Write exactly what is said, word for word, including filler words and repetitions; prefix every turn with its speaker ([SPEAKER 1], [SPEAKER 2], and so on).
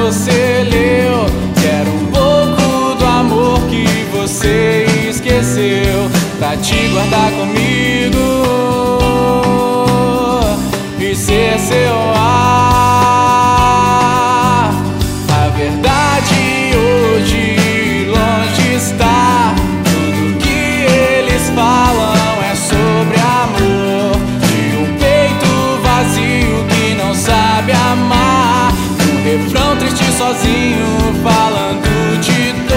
[SPEAKER 1] você leu. Quero um pouco do amor que você esqueceu, pra te guardar comigo e ser seu ar. A verdade hoje longe está. Tudo que eles falam é sobre amor, de um peito vazio que não sabe amar. Um refrão triste sozinho falando de dor.